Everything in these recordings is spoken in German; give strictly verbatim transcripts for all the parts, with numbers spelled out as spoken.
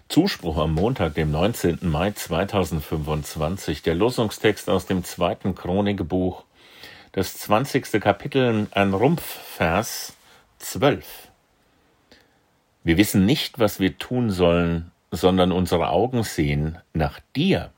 Zuspruch am Montag, dem neunzehnten Mai zweitausendfünfundzwanzig, der Losungstext aus dem zweiten Chronikbuch, das zwanzigste Kapitel, ein Rumpfvers zwölf. Wir wissen nicht, was wir tun sollen, sondern unsere Augen sehen nach dir.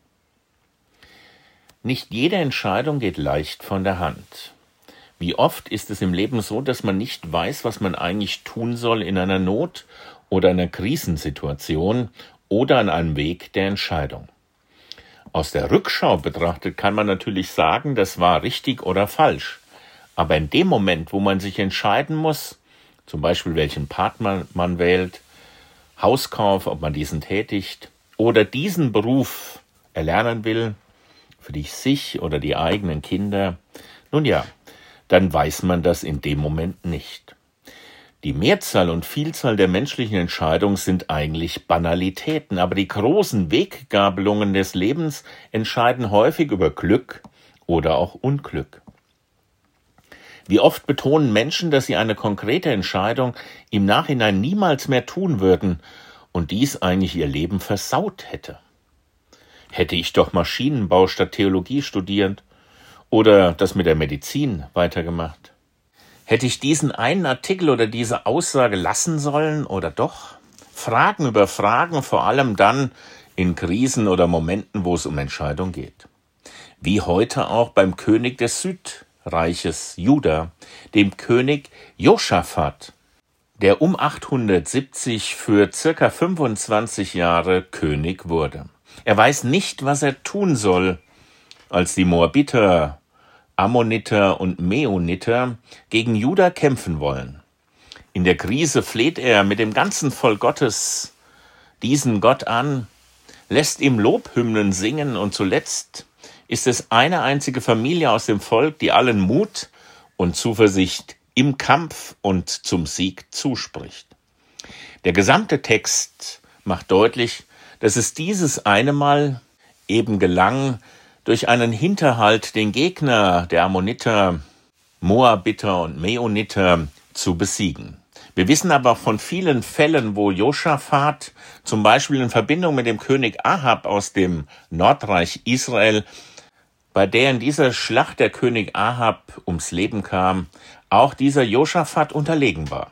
Nicht jede Entscheidung geht leicht von der Hand. Wie oft ist es im Leben so, dass man nicht weiß, was man eigentlich tun soll in einer Not oder einer Krisensituation oder an einem Weg der Entscheidung. Aus der Rückschau betrachtet kann man natürlich sagen, das war richtig oder falsch. Aber in dem Moment, wo man sich entscheiden muss, zum Beispiel welchen Partner man wählt, Hauskauf, ob man diesen tätigt oder diesen Beruf erlernen will, für die sich oder die eigenen Kinder, nun ja, dann weiß man das in dem Moment nicht. Die Mehrzahl und Vielzahl der menschlichen Entscheidungen sind eigentlich Banalitäten, aber die großen Weggabelungen des Lebens entscheiden häufig über Glück oder auch Unglück. Wie oft betonen Menschen, dass sie eine konkrete Entscheidung im Nachhinein niemals mehr tun würden und dies eigentlich ihr Leben versaut hätte. Hätte ich doch Maschinenbau statt Theologie studiert oder das mit der Medizin weitergemacht? Hätte ich diesen einen Artikel oder diese Aussage lassen sollen oder doch? Fragen über Fragen, vor allem dann in Krisen oder Momenten, wo es um Entscheidung geht. Wie heute auch beim König des Südreiches Juda, dem König Josaphat, der um achthundertsiebzig für circa fünfundzwanzig Jahre König wurde. Er weiß nicht, was er tun soll, als die Moabiter, Ammoniter und Meuniter gegen Juda kämpfen wollen. In der Krise fleht er mit dem ganzen Volk Gottes diesen Gott an, lässt ihm Lobhymnen singen und zuletzt ist es eine einzige Familie aus dem Volk, die allen Mut und Zuversicht im Kampf und zum Sieg zuspricht. Der gesamte Text macht deutlich, dass es dieses eine Mal eben gelang, durch einen Hinterhalt den Gegner der Ammoniter, Moabiter und Meuniter zu besiegen. Wir wissen aber von vielen Fällen, wo Josaphat zum Beispiel in Verbindung mit dem König Ahab aus dem Nordreich Israel, bei der in dieser Schlacht der König Ahab ums Leben kam, auch dieser Josaphat unterlegen war.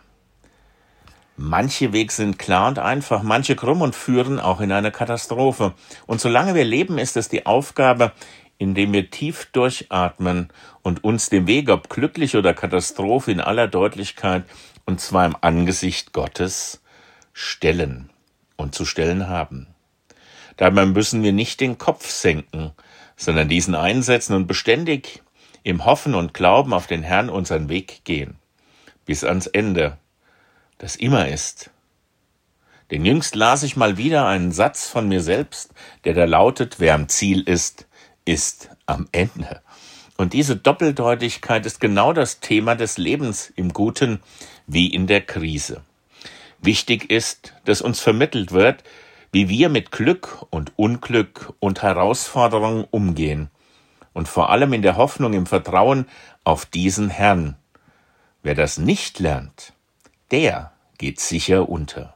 Manche Wege sind klar und einfach, manche krumm und führen auch in eine Katastrophe. Und solange wir leben, ist es die Aufgabe, indem wir tief durchatmen und uns dem Weg, ob glücklich oder Katastrophe, in aller Deutlichkeit, und zwar im Angesicht Gottes, stellen und zu stellen haben. Dabei müssen wir nicht den Kopf senken, sondern diesen einsetzen und beständig im Hoffen und Glauben auf den Herrn unseren Weg gehen, bis ans Ende, das immer ist. Denn jüngst las ich mal wieder einen Satz von mir selbst, der da lautet, wer am Ziel ist, ist am Ende. Und diese Doppeldeutigkeit ist genau das Thema des Lebens im Guten wie in der Krise. Wichtig ist, dass uns vermittelt wird, wie wir mit Glück und Unglück und Herausforderungen umgehen. Und vor allem in der Hoffnung, im Vertrauen auf diesen Herrn. Wer das nicht lernt, der geht sicher unter.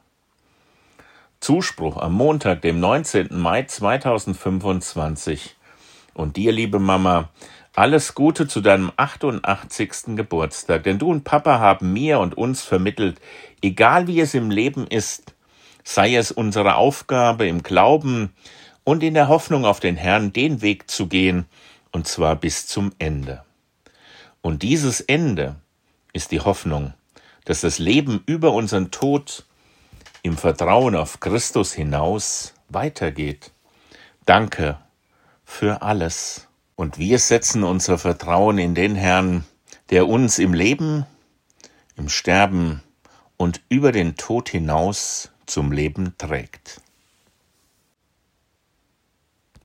Zuspruch am Montag, dem neunzehnten Mai zweitausendfünfundzwanzig. Und dir, liebe Mama, alles Gute zu deinem achtundachtzigsten Geburtstag, denn du und Papa haben mir und uns vermittelt, egal wie es im Leben ist, sei es unsere Aufgabe im Glauben und in der Hoffnung auf den Herrn, den Weg zu gehen, und zwar bis zum Ende. Und dieses Ende ist die Hoffnung, dass das Leben über unseren Tod im Vertrauen auf Christus hinaus weitergeht. Danke für alles. Und wir setzen unser Vertrauen in den Herrn, der uns im Leben, im Sterben und über den Tod hinaus zum Leben trägt.